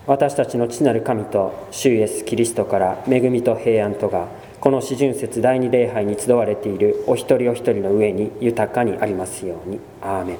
私たちの父なる神と主イエスキリストから恵みと平安とが、この四旬節第二礼拝に集われているお一人お一人の上に豊かにありますように。アーメン。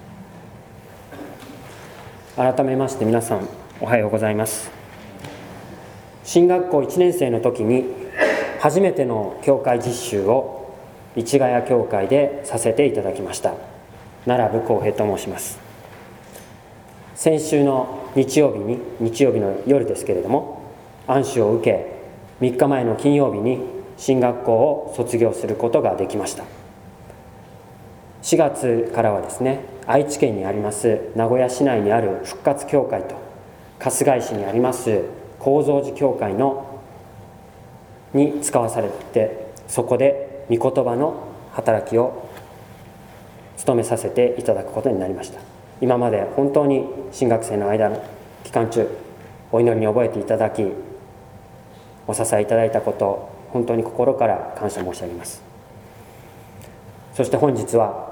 改めまして皆さんおはようございます。新学校1年生の時に初めての教会実習を市ヶ谷教会でさせていただきました。奈良部浩平と申します。先週の日曜日の夜ですけれども、安守を受け、3日前の金曜日に新学校を卒業することができました。4月からはですね、愛知県にあります名古屋市内にある復活教会と春日井市にあります高蔵寺教会に使わされて、そこで御言葉の働きを務めさせていただくことになりました。今まで本当に新学生の間の期間中、お祈りに覚えていただき、お支えいただいたこと、本当に心から感謝申し上げます。そして本日は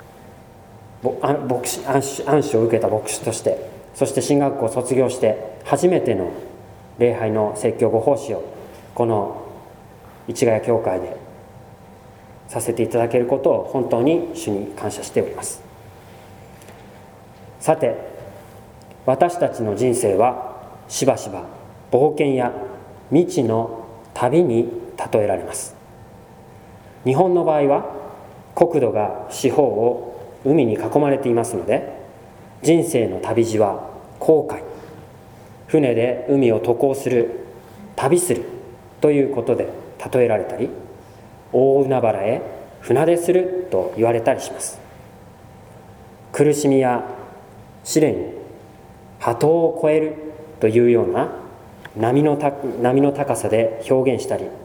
安守を受けた牧師として、そして新学校を卒業して初めての礼拝の説教ご奉仕をこの市ヶ谷教会でさせていただけることを本当に主に感謝しております。さて、私たちの人生はしばしば冒険や未知の旅に例えられます。日本の場合は国土が四方を海に囲まれていますので、人生の旅路は航海、船で海を渡航する、旅するということで例えられたり、大海原へ船出すると言われたりします。苦しみや試練、波頭を越えるというような波の高さで表現したり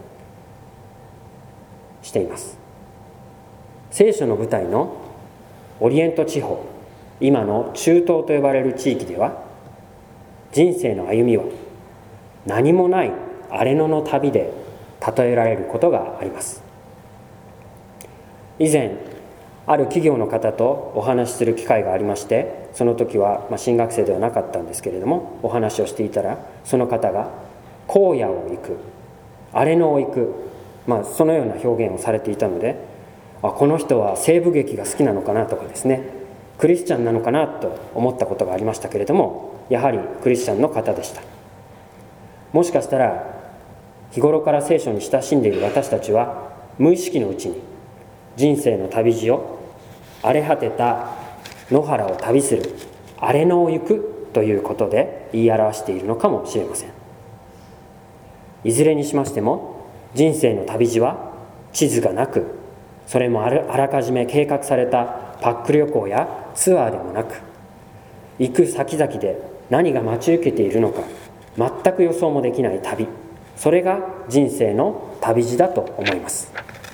しています。聖書の舞台のオリエント地方、今の中東と呼ばれる地域では、人生の歩みは何もない荒れ野の旅で例えられることがあります。以前ある企業の方とお話しする機会がありまして、その時は新学生ではなかったんですけれども、お話をしていたら、その方が荒野を行く、荒れ野を行く、そのような表現をされていたので、この人は西部劇が好きなのかなとかですね、クリスチャンなのかなと思ったことがありましたけれども、やはりクリスチャンの方でした。もしかしたら日頃から聖書に親しんでいる私たちは、無意識のうちに人生の旅路を荒れ果てた野原を旅する、荒れ野を行くということで言い表しているのかもしれません。いずれにしましても、人生の旅路は地図がなく、それもあらかじめ計画されたパック旅行やツアーでもなく、行く先々で何が待ち受けているのか全く予想もできない旅、それが人生の旅路だと思います。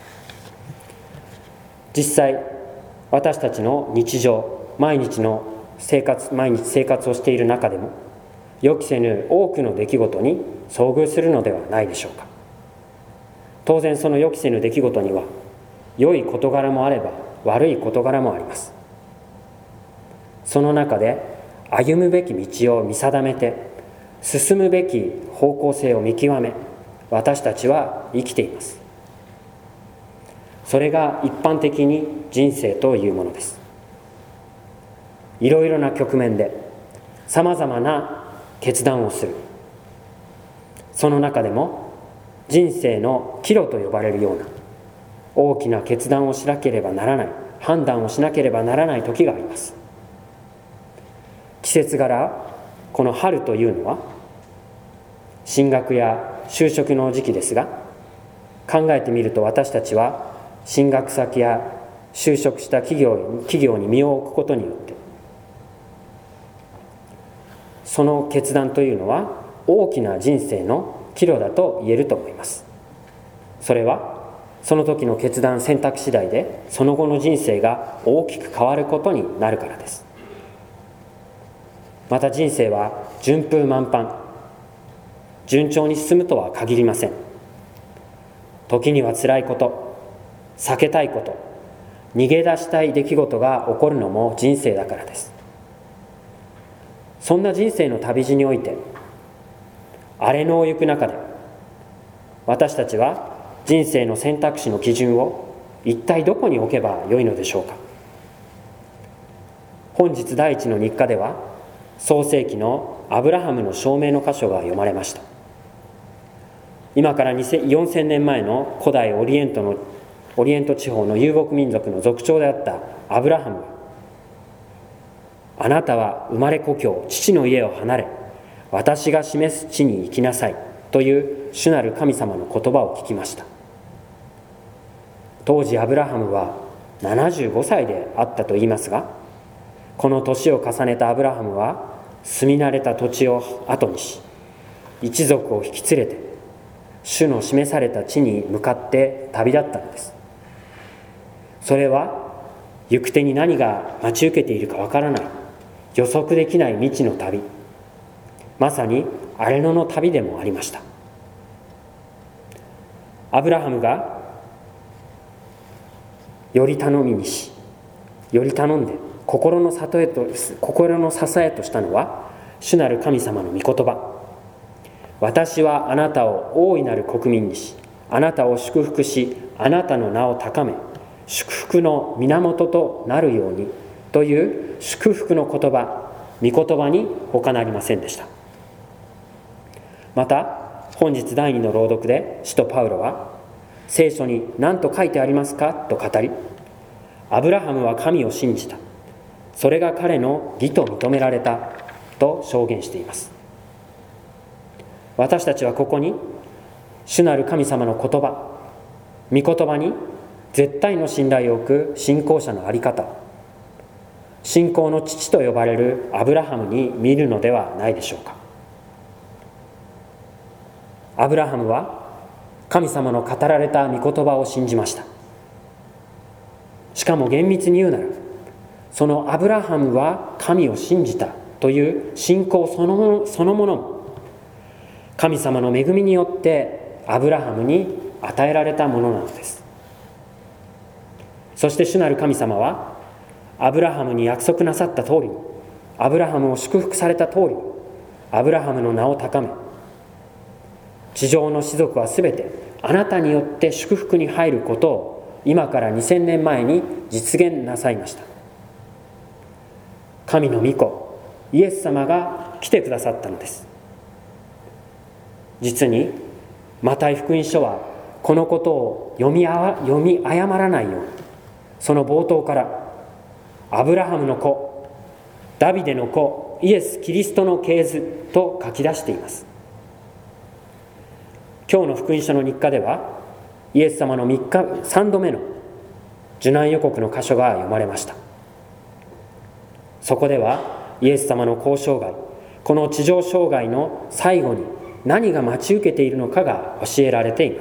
実際私たちの日常、毎日生活をしている中でも、予期せぬ多くの出来事に遭遇するのではないでしょうか。当然その予期せぬ出来事には良い事柄もあれば悪い事柄もあります。その中で歩むべき道を見定めて、進むべき方向性を見極め、私たちは生きています。それが一般的に人生というものです。いろいろな局面でさまざまな決断をする。その中でも人生の岐路と呼ばれるような大きな決断をしなければならない、判断をしなければならない時があります。季節柄、この春というのは進学や就職の時期ですが、考えてみると私たちは進学先や就職した企業に身を置くことによって、その決断というのは大きな人生の岐路だと言えると思います。それはその時の決断選択次第で、その後の人生が大きく変わることになるからです。また人生は順風満帆、順調に進むとは限りません。時には辛いこと、避けたいこと、逃げ出したい出来事が起こるのも人生だからです。そんな人生の旅路において、 荒れ野を行く中で、私たちは人生の選択肢の基準を一体どこに置けばよいのでしょうか。本日第一の日課では、創世記のアブラハムの証明の箇所が読まれました。今から4000年前の古代オリエント地方の遊牧民族の族長であったアブラハムは、あなたは生まれ故郷、父の家を離れ、私が示す地に行きなさいという主なる神様の言葉を聞きました。当時アブラハムは75歳であったといいますが、この年を重ねたアブラハムは住み慣れた土地を後にし、一族を引き連れて主の示された地に向かって旅立ったのです。それは行く手に何が待ち受けているかわからない、予測できない未知の旅、まさに荒れ野の旅でもありました。アブラハムがより頼んで心の支えとしたのは、主なる神様の御言葉。私はあなたを大いなる国民にし、あなたを祝福し、あなたの名を高め、祝福の源となるようにという祝福の言葉、御言葉に他なりませんでした。また本日第2の朗読で使徒パウロは、聖書に何と書いてありますかと語り、アブラハムは神を信じた、それが彼の義と認められたと証言しています。私たちはここに主なる神様の言葉、御言葉に絶対の信頼を置く信仰者の在り方、信仰の父と呼ばれるアブラハムに見るのではないでしょうか。アブラハムは神様の語られた御言葉を信じました。しかも厳密に言うなら、そのアブラハムは神を信じたという信仰そのものも神様の恵みによってアブラハムに与えられたものなのです。そして主なる神様はアブラハムに約束なさった通りに、アブラハムを祝福された通りに、アブラハムの名を高め、地上の士族はすべてあなたによって祝福に入ることを今から2000年前に実現なさいました。神の御子イエス様が来てくださったのです。実にマタイ福音書はこのことを読み誤らないように、その冒頭からアブラハムの子、ダビデの子、イエス・キリストの系図と書き出しています。今日の福音書の日課では、イエス様の3度目の受難予告の箇所が読まれました。そこではイエス様の交渉外、この地上生涯の最後に何が待ち受けているのかが教えられています。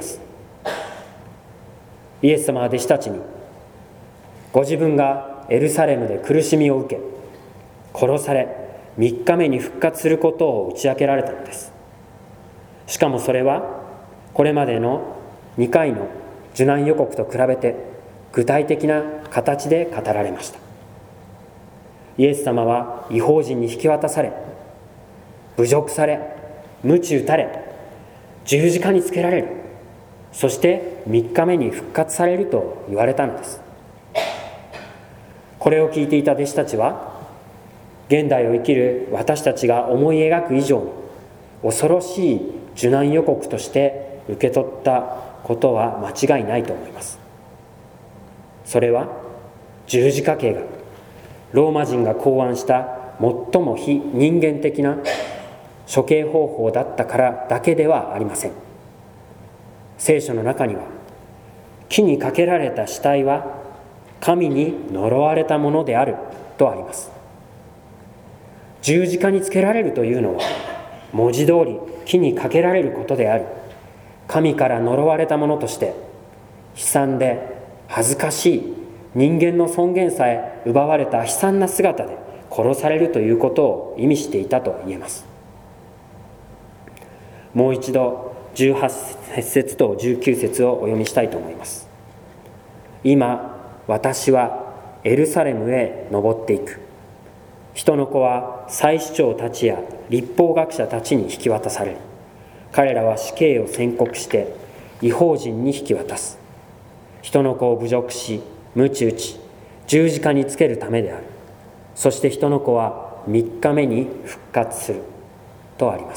イエス様は弟子たちに、ご自分がエルサレムで苦しみを受け、殺され3日目に復活することを打ち明けられたのです。しかもそれはこれまでの2回の受難予告と比べて具体的な形で語られました。イエス様は異邦人に引き渡され、侮辱され、鞭打たれ、十字架につけられる、そして3日目に復活されると言われたのです。これを聞いていた弟子たちは、現代を生きる私たちが思い描く以上に恐ろしい受難予告として受け取ったことは間違いないと思います。それは十字架刑がローマ人が考案した最も非人間的な処刑方法だったからだけではありません。聖書の中には、木にかけられた死体は神に呪われたものであるとあります。十字架につけられるというのは、文字通り木にかけられることであり、神から呪われたものとして悲惨で恥ずかしい、人間の尊厳さえ奪われた悲惨な姿で殺されるということを意味していたと言えます。もう一度18節と19節をお読みしたいと思います。今私はエルサレムへ登っていく。人の子は祭司長たちや律法学者たちに引き渡される。 彼らは死刑を宣告して異邦人に引き渡す。人の子を侮辱し鞭打ち十字架につけるためである。そして人の子は3日目に復活するとあります。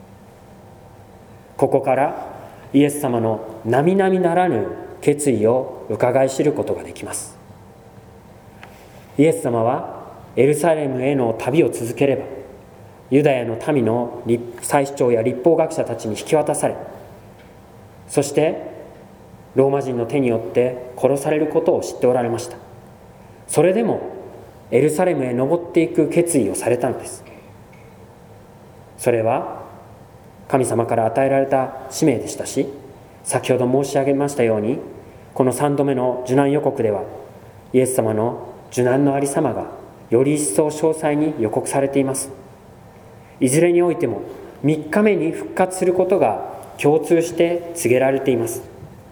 ここからイエス様の並々ならぬ決意を伺い知ることができます。イエス様はエルサレムへの旅を続ければ、ユダヤの民の祭司長や律法学者たちに引き渡され、そしてローマ人の手によって殺されることを知っておられました。それでもエルサレムへ登っていく決意をされたのです。それは神様から与えられた使命でしたし、先ほど申し上げましたように、この3度目の受難予告ではイエス様の受難のありさまがより一層詳細に予告されています。いずれにおいても3日目に復活することが共通して告げられています。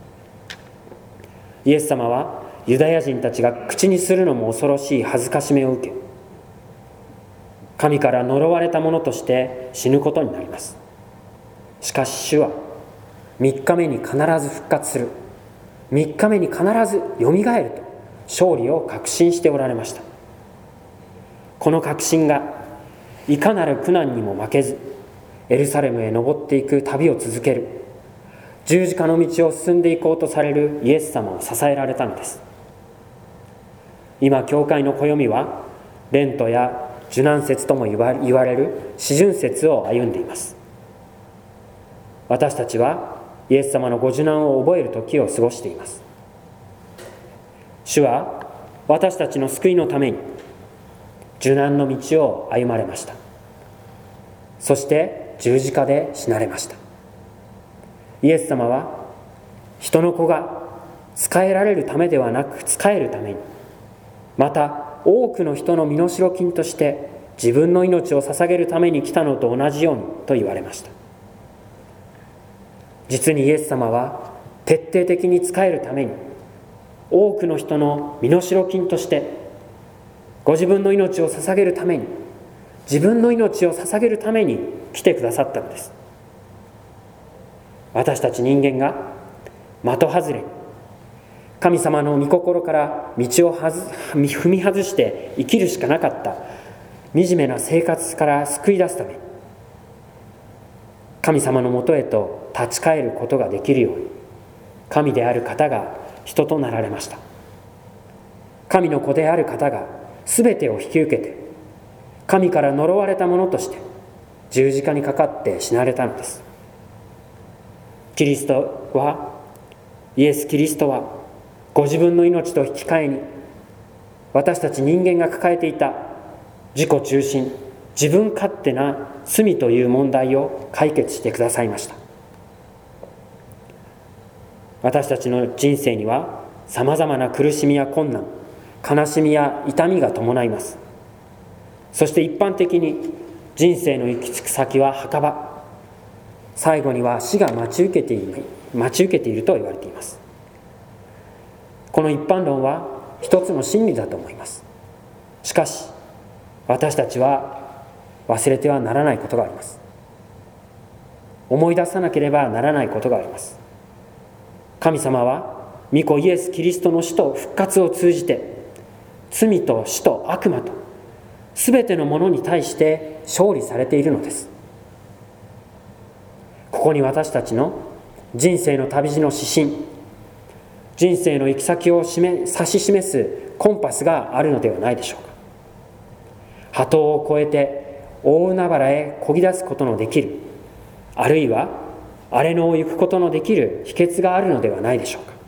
イエス様はユダヤ人たちが口にするのも恐ろしい恥ずかしめを受け、神から呪われた者として死ぬことになります。しかし主は3日目に必ず復活する、3日目に必ずよみがえると勝利を確信しておられました。この確信がいかなる苦難にも負けず、エルサレムへ登っていく旅を続ける、十字架の道を進んでいこうとされるイエス様を支えられたのです。今教会の暦はレントや受難節とも言われる四旬節を歩んでいます。私たちはイエス様のご受難を覚える時を過ごしています。主は私たちの救いのために受難の道を歩まれました。そして十字架で死なれました。イエス様は人の子が仕えられるためではなく仕えるために、また多くの人の身代金として自分の命を捧げるために来たのと同じようにと言われました。実にイエス様は徹底的に仕えるために、多くの人の身代金としてご自分の命を捧げるために、自分の命を捧げるために来てくださったのです。私たち人間が的外れに神様の御心から道を踏み外して生きるしかなかった惨めな生活から救い出すために、神様のもとへと立ち返ることができるように、神である方が人となられました。神の子である方が全てを引き受けて、神から呪われたものとして十字架にかかって死なれたのです。イエス・キリストはご自分の命と引き換えに、私たち人間が抱えていた自己中心、自分勝手な罪という問題を解決してくださいました。私たちの人生にはさまざまな苦しみや困難、悲しみや痛みが伴います。そして一般的に人生の行き着く先は墓場、最後には死が待ち受けていると言われています。この一般論は一つの真理だと思います。しかし私たちは忘れてはならないことがあります。思い出さなければならないことがあります。神様は御子イエス・キリストの死と復活を通じて、罪と死と悪魔とすべてのものに対して勝利されているのです。ここに私たちの人生の旅路の指針、人生の行き先を指し示すコンパスがあるのではないでしょうか。波頭を越えて大海原へ漕ぎ出すことのできる、あるいは荒れ野を行くことのできる秘訣があるのではないでしょうか。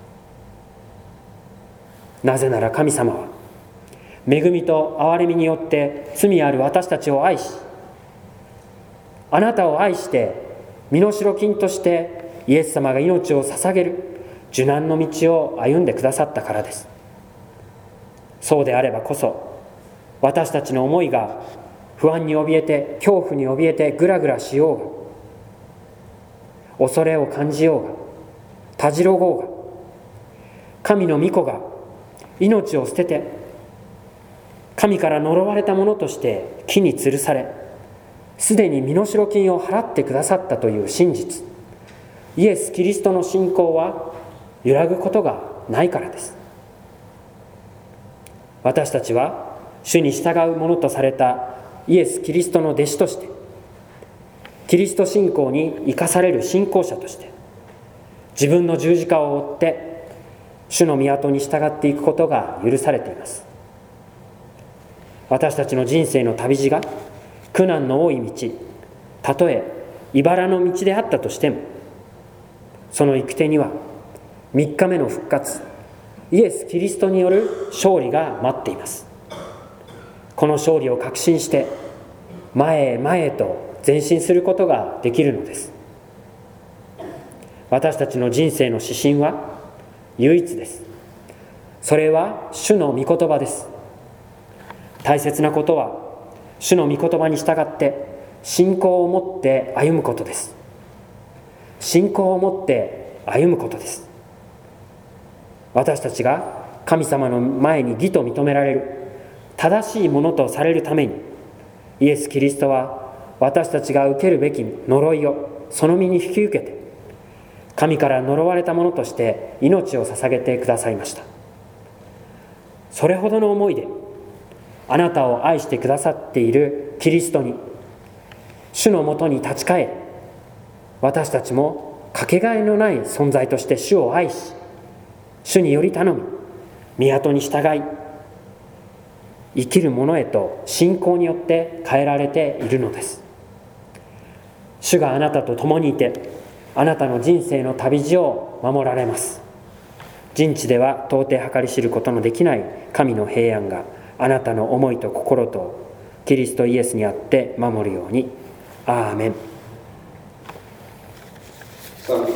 なぜなら神様は恵みと憐れみによって罪ある私たちを愛し、あなたを愛して身代金としてイエス様が命を捧げる受難の道を歩んでくださったからです。そうであればこそ、私たちの思いが不安に怯えて、恐怖に怯えてぐらぐらしようが、恐れを感じようが、たじろごうが、神の御子が命を捨てて神から呪われたものとして木に吊るされ、 すでに身代金を払ってくださったという真実、イエス・キリストの信仰は揺らぐことがないからです。私たちは主に従うものとされたイエス・キリストの弟子として、キリスト信仰に生かされる信仰者として、自分の十字架を追って主の御業に従っていくことが許されています。私たちの人生の旅路が苦難の多い道、たとえ茨の道であったとしても、その行く手には3日目の復活、イエス・キリストによる勝利が待っています。この勝利を確信して前へ前へと前進することができるのです。私たちの人生の指針は唯一です。それは主の御言葉です。大切なことは主の御言葉に従って信仰を持って歩むことです。信仰を持って歩むことです。私たちが神様の前に義と認められる、正しいものとされるために、イエス・キリストは私たちが受けるべき呪いをその身に引き受けて、神から呪われたものとして命を捧げてくださいました。それほどの思いであなたを愛してくださっているキリストに、主のもとに立ち返り、私たちもかけがえのない存在として主を愛し、主により頼み、御業に従い、生きる者へと信仰によって変えられているのです。主があなたと共にいて、あなたの人生の旅路を守られます。人知では到底計り知ることのできない神の平安があなたの思いと心とキリストイエスにあって守るように。アーメン。